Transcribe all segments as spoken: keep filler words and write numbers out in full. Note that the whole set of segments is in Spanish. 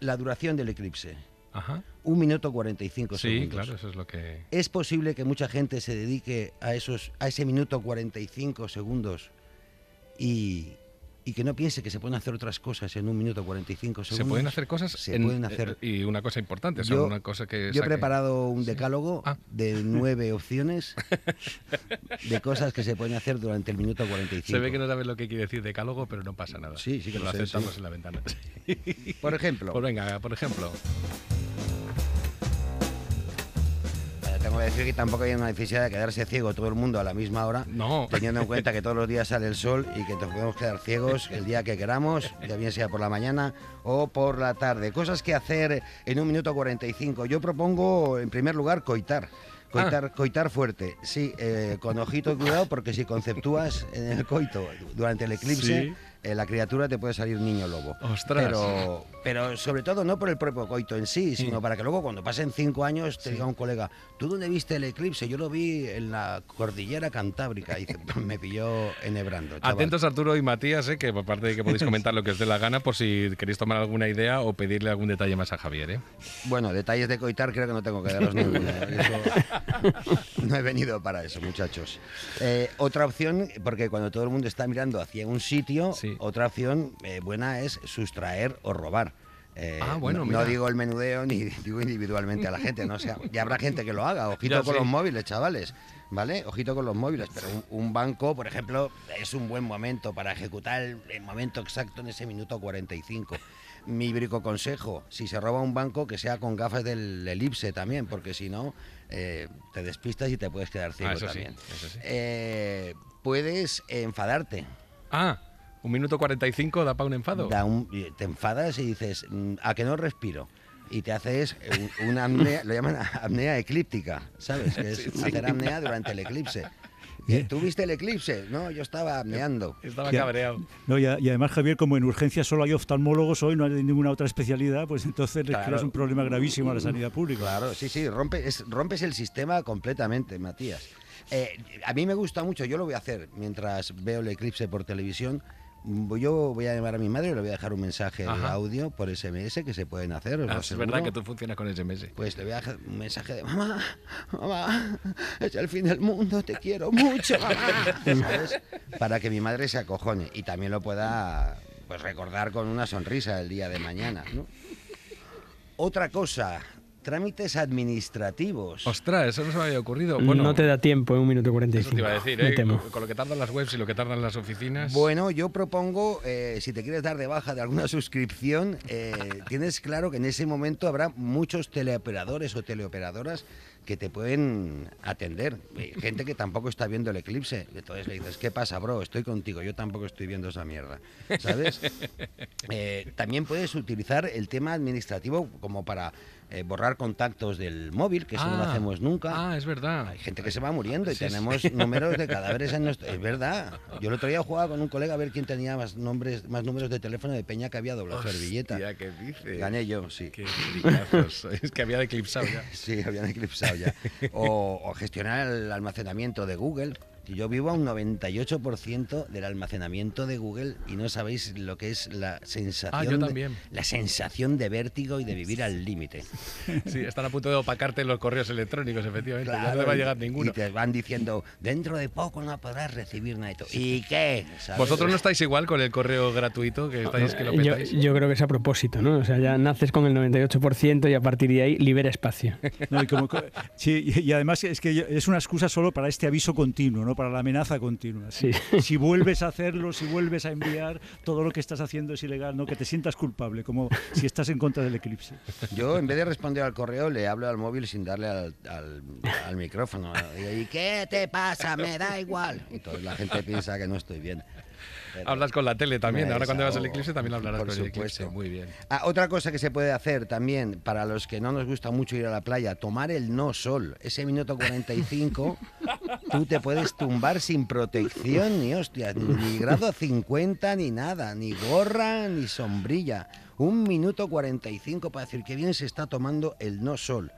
la duración del eclipse. Ajá. Un minuto cuarenta y cinco Sí, segundos. claro, eso es lo que... ¿Es posible que mucha gente se dedique a, esos, a ese minuto cuarenta y cinco segundos y, y que no piense que se pueden hacer otras cosas en un minuto cuarenta y cinco segundos? Se pueden hacer cosas Se en- pueden hacer. eh, y una cosa importante, o sea, Yo- una cosa que Yo he saque- preparado un Sí. decálogo Ah. de nueve opciones de cosas que se pueden hacer durante el minuto cuarenta y cinco. Se ve que no sabes lo que quiere decir decálogo, pero no pasa nada. Sí, sí que lo lo sé, aceptamos sí. en la ventana. Por ejemplo, Pues venga, por ejemplo. eh, tengo que decir que tampoco hay una necesidad de quedarse ciego todo el mundo a la misma hora, No. teniendo en cuenta que todos los días sale el sol y que nos podemos quedar ciegos el día que queramos, ya bien sea por la mañana o por la tarde. Cosas que hacer en un minuto cuarenta y cinco. Yo propongo, en primer lugar, coitar. Coitar, coitar fuerte, sí, eh, con ojito y cuidado, porque si conceptúas en el coito durante el eclipse, Sí. eh, la criatura te puede salir niño lobo. Ostras. Pero, pero sobre todo no por el propio coito en sí, sino Mm. para que luego cuando pasen cinco años te Sí. diga un colega, ¿tú dónde viste el eclipse? Yo lo vi en la cordillera Cantábrica. Y dice, me pilló enhebrando, chaval. Atentos Arturo y Matías, eh, que aparte de que podéis comentar lo que os dé la gana, por si queréis tomar alguna idea o pedirle algún detalle más a Javier. ¿eh? Bueno, detalles de coitar creo que no tengo que daros ninguno. Eso- no he venido para eso, muchachos. Eh, otra opción, porque cuando todo el mundo está mirando hacia un sitio, Sí. otra opción eh, buena es sustraer o robar. Eh, Ah, bueno, no, mira. no digo el menudeo ni digo individualmente a la gente, no, o sea, ya habrá gente que lo haga. Ojito Ya, con sí. los móviles, chavales, ¿vale? Ojito con los móviles, pero un, un banco, por ejemplo, es un buen momento para ejecutar el, el momento exacto en ese minuto cuarenta y cinco. Mi brico consejo, si se roba un banco, que sea con gafas del elipse también, porque si no, eh, te despistas y te puedes quedar ciego Ah, eso sí, también. eso sí. Eh, puedes enfadarte. Ah, un minuto cuarenta y cinco da para un enfado. Da un- te enfadas y dices, "Mm, ¿a que no respiro?" Y te haces un- una apnea, lo llaman apnea eclíptica, ¿sabes? Que es Sí, sí. hacer apnea durante el eclipse. Eh, ¿Tú viste el eclipse? No, yo estaba apneando. Estaba Ya. cabreado. No, y, a- y además, Javier, como en urgencias solo hay oftalmólogos hoy, no hay ninguna otra especialidad, pues entonces les Claro. creas un problema gravísimo a la sanidad pública. Claro, sí, sí, rompe, es- rompes el sistema completamente, Matías. Eh, a mí me gusta mucho, yo lo voy a hacer mientras veo el eclipse por televisión. Mm, Yo voy a llamar a mi madre y le voy a dejar un mensaje de Ajá. audio por S M S que se pueden hacer, os lo Ah, es aseguro. verdad que tú funcionas con S M S. Pues le voy a dejar un mensaje de mamá, mamá, es el fin del mundo, te quiero mucho, mamá, ¿sabes? Para que mi madre se acojone y también lo pueda pues recordar con una sonrisa el día de mañana, ¿no? Otra cosa, trámites administrativos. Ostras, eso no se me había ocurrido. Bueno, no te da tiempo en un minuto cuarenta y eso cinco. te iba a decir, me ¿eh? temo. Con lo que tardan las webs y lo que tardan las oficinas. Bueno, yo propongo, eh, si te quieres dar de baja de alguna suscripción, eh, tienes claro que en ese momento habrá muchos teleoperadores o teleoperadoras que te pueden atender. Eh, Gente que tampoco está viendo el eclipse. Entonces le dices, ¿qué pasa, bro? Estoy contigo, yo tampoco estoy viendo esa mierda. ¿Sabes? Eh, también puedes utilizar el tema administrativo como para eh, borrar contactos del móvil, que eso no lo Ah, hacemos nunca. Ah, es verdad. Hay gente que se va muriendo y Sí, sí. tenemos números de cadáveres en nuestro... Es verdad. Yo el otro día jugaba con un colega a ver quién tenía más nombres, más números de teléfono de peña que había doblado servilleta. Hostia, ¿qué dices? Gané yo, sí. Qué fricazos. Es que había eclipsado ya. Sí, habían eclipsado ya. O, o gestionar el almacenamiento de Google. Yo vivo a un noventa y ocho por ciento del almacenamiento de Google y no sabéis lo que es la sensación, Ah, yo de- también. la sensación de vértigo y de vivir al límite. Sí, están a punto de opacarte los correos electrónicos, efectivamente. ya no Claro, te va a y- llegar ninguno. Y te van diciendo, dentro de poco no podrás recibir nada. Y tú, ¿y qué? ¿Sabes? ¿Vosotros no estáis igual con el correo gratuito que estáis que lo Yo, petáis? yo creo que es a propósito, ¿no? O sea, ya naces con el noventa y ocho por ciento y a partir de ahí libera espacio. No, y, como- sí, y- y además es que es una excusa solo para este aviso continuo, ¿no? Para la amenaza continua. Sí. Si vuelves a hacerlo, si vuelves a enviar, todo lo que estás haciendo es ilegal, ¿no? Que te sientas culpable, como si estás en contra del eclipse. Yo, en vez de responder al correo, le hablo al móvil sin darle al, al- al micrófono. Digo, ¿y qué te pasa? Me da igual. Entonces la gente piensa que no estoy bien. Pero- Hablas con la tele también. Me Ahora cuando vas al desahogo, eclipse también hablarás por con el supuesto. eclipse. Muy bien. Ah, otra cosa que se puede hacer también, para los que no nos gusta mucho ir a la playa, tomar el no sol. Ese minuto cuarenta y cinco, tú te puedes tumbar sin protección, ni hostias, ni, ni grado cincuenta, ni nada, ni gorra, ni sombrilla. Un minuto cuarenta y cinco para decir que bien se está tomando el no sol.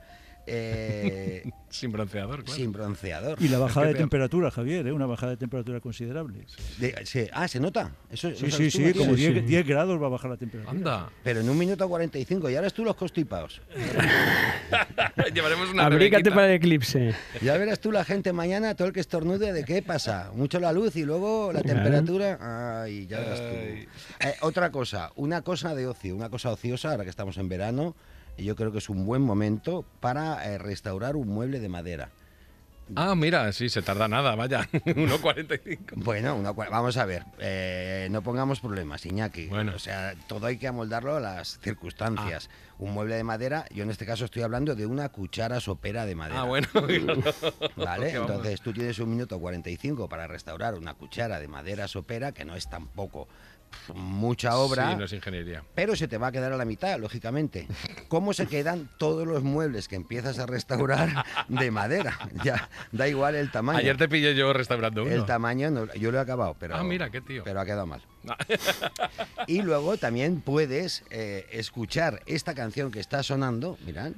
eh, Sin bronceador, claro. sin bronceador. Y la bajada Es que de peor. temperatura, Javier, ¿eh? Una bajada de temperatura considerable. De- se- ah, ¿se nota? Eso, Sí, eso sí, sabes tú, sí, Matías. como Sí, sí. diez, diez grados va a bajar la temperatura. Anda. Pero en un minuto cuarenta y cinco, y ahora tú los constipados. Llevaremos una Abrígate Rebequita. para el eclipse. Ya verás tú la gente mañana, todo el que estornude, ¿de qué pasa? Mucho la luz y luego la Claro. temperatura. Ay, ya verás Ay. tú. Eh, otra cosa, una cosa de ocio, una cosa ociosa, ahora que estamos en verano, y yo creo que es un buen momento para eh, restaurar un mueble de madera. Ah, mira, sí, se tarda nada, vaya. uno cuarenta y cinco. Bueno, una cua- vamos a ver, eh, no pongamos problemas, Iñaki. Bueno. O sea, todo hay que amoldarlo a las circunstancias. Un mueble de madera, yo en este caso estoy hablando de una cuchara sopera de madera. Ah, bueno. claro. ¿Vale? Que vamos. Entonces tú tienes un minuto cuarenta y cinco para restaurar una cuchara de madera sopera, que no es tampoco pf, mucha obra, Sí, no es ingeniería. pero se te va a quedar a la mitad, lógicamente. ¿Cómo se quedan todos los muebles que empiezas a restaurar de madera? Ya, da igual el tamaño. Ayer te pillé yo restaurando uno. El tamaño, no- yo lo he acabado, pero, Ah, mira, qué tío. pero ha quedado mal. Y luego también puedes eh, escuchar esta canción que está sonando, mirad.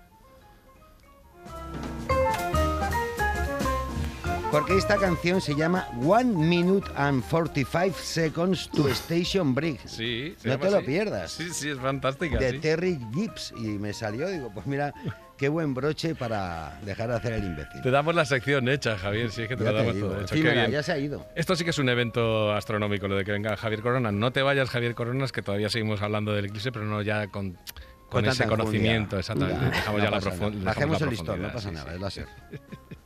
Porque esta canción se llama One Minute and forty-five Seconds to Station Break. Sí, se No llama te lo así. pierdas. Sí, sí, es fantástica. De sí. Terry Gibbs. Y me salió, digo, pues mira, qué buen broche para dejar de hacer el imbécil. Te damos la sección hecha, Javier, sí es que te Ya lo te damos digo, todo hecho. Qué efímera, bien. ya se ha ido. Esto sí que es un evento astronómico, lo de que venga Javier Corona. No te vayas, Javier Coronas, que todavía seguimos hablando del eclipse, pero no ya con, con Con ese tanta enjundia. conocimiento. Exactamente. Ya, Dejamos no ya la pasa profun- nada. dejamos Bajemos la el listón, no profundidad, pasa sí, nada, sí. es láser.